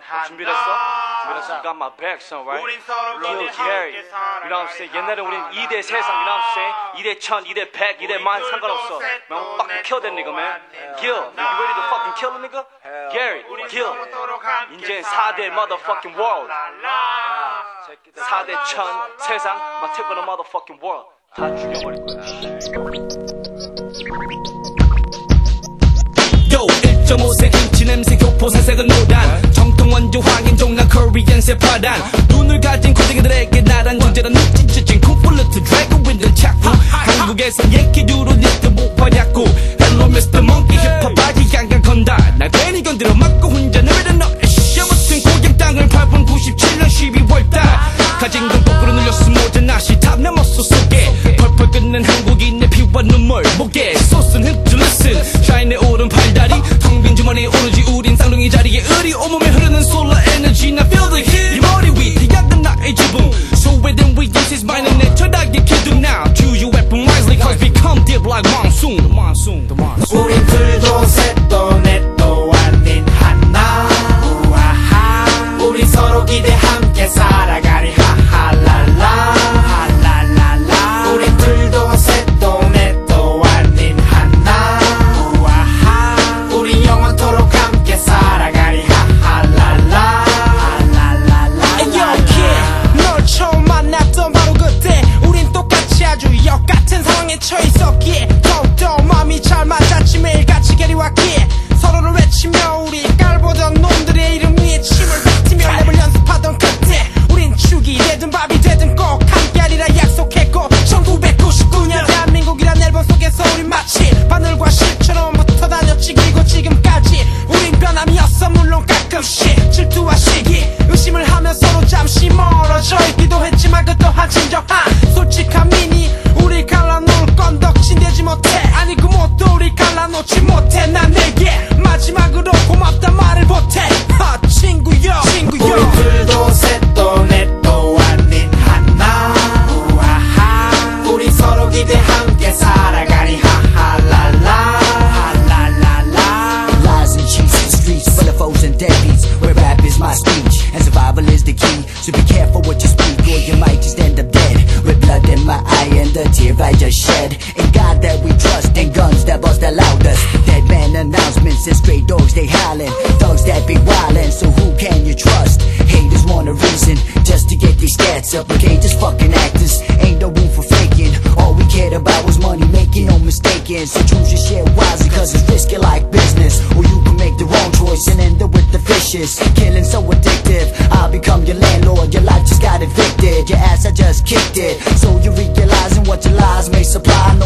준비됐어? You got my back, son, right? Kill Gary. You know what I'm saying? 옛날에 우린 2대 세상, you know what I'm saying? 2대 1000, 2대 100, 2대 만 상관없어. Man, we'll fucking kill that nigga, man. Gil, you ready to fucking kill a nigga? Gary, Gil. 이제 4대 motherfucking world. 4대 1000 세상, my tip of the motherfucking world. 다 죽여버릴 거야. Yo, 1.5cm 냄새 교포 살색은 노란 정통 원조 황인 종란 코리안 세파단 눈을 가진 고딩들에게 나란 존재란 찐찐찐 쿵플루트 드래그 윈드 차쿠 한국에선 예키두로 니트 못 활약고 헬로 미스터 몽키 힙합 바지 양강 건다 날 괜히 건드려 맞고 혼자 내밀은 너의 시어붙은 고향 땅을 밟은 97년 12월달 가진 건 거꾸로 눌렸음 모자나시 탑 넘었어 속에 펄펄 끓는 한국인의 피와 눈물 목에 소스는 흡줄 listen 샤인의 오른 팔다리 텅 빈 주머니에 오르지 우린 쌍둥이 자리에 의리 온몸에 흐르는 솔라 에너지 나 feel the heat 이 머리 위 태양은 나의 지붕 So within we use his mind and 철학의 기둥 now choose your weapon wisely cause become deep like monsoon 우린 둘도 셋도 넷도 아닌 하나 우아하 우리 서로 기대 함께 살아가리 하하랄라 하랄랄라 우린 둘도 셋도 넷도 아닌 하나 우아하 우리 영원토록 함께 살아가리 하하랄라 하랄랄라 Yo kid 널 처음 만났던 바로 그때 우린 똑같이 아주 역같은 상황에 처했었기에 더욱더 마음이 잘 맞았지 매일같이 게리왔기에 서로를 외치며 우리 깔보던 놈들의 이름 위에 침을 뱉으며 랩을 연습하던 그때 우린 죽이 되든 밥이 되든 꼭 함께하리라 약속했고 1999년 대한민국이란 앨범 속에서 우린 마치 바늘과 실처럼 붙어 다녔지 그리고 지금까지 우린 변함이었어 물론 가끔씩 질투와 시기 의심을 하며 서로 잠시 멀어져 있기도 했지만 그 또한 진정한 솔직한 미니 우리 갈라놓을 건 덕진되지 못해 아니 그 뭣도 우리 갈라놓지 못해 난 내게 마지막으로 고맙단 말을 보태 친구여 우린 둘도 셋도 넷도 아닌 하나 우아하 우리 서로 기대 함께 살아가리 하하랄라 하랄랄라 Lies and cheats in the streets full of foes and deadbeats where rap is my speech and survival is the key so be careful what you speak or you might just end up dead with blood in my eye and the tear I just shed in God that we trust and guns that bust the loudest dead man announcements and stray dogs they howling thugs that be wildin' so who can you trust haters want a reason just to get these stats up okay just fucking actors ain't no room for faking all we cared about was money making no mistaken so choose your shit wisely cause it's risky like business or you can make the wrong choice and end up with the fishes killing so addictive I'll become your landlord your life just got evicted your ass I just kicked it so you're realizing what your lies may supply